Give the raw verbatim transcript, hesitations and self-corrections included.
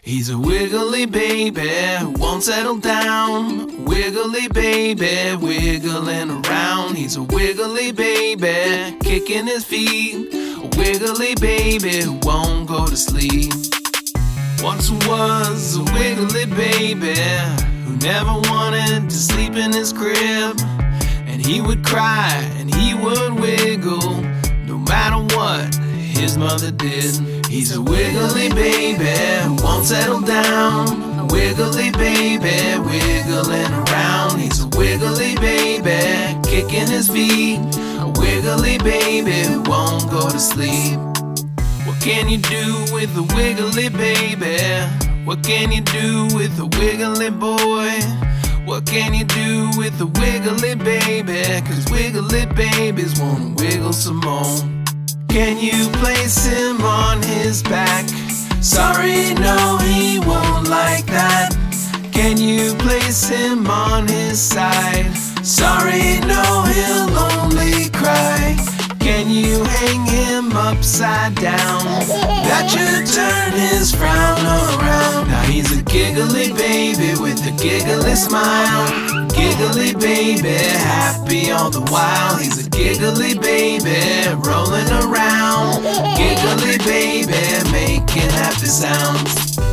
He's a wiggly baby who won't settle down. Wiggly baby, wiggling around. He's a wiggly baby, kicking his feet. A wiggly baby who won't go to sleep. Once was a wiggly baby who never wanted to sleep in his crib. And he would cry and he would wiggle no matter what his mother did. He's a wiggly baby who won't settle down. A wiggly baby wiggling around. He's a wiggly baby kicking his feet. A wiggly baby who won't go to sleep. What can you do with a wiggly baby? What can you do with a wiggly boy? What can you do with a wiggly baby? Cause wiggly babies wanna wiggle some more. Can you place him on his back? Sorry, no, he won't like that. Can you place him on his side? Sorry, no, he'll only cry. Can you hang him upside down? That should turn his frown around. Now he's a giggly baby with a giggly smile. Giggly baby, happy all the while. He's a giggly baby, rolling around. Giggly baby, making happy sounds.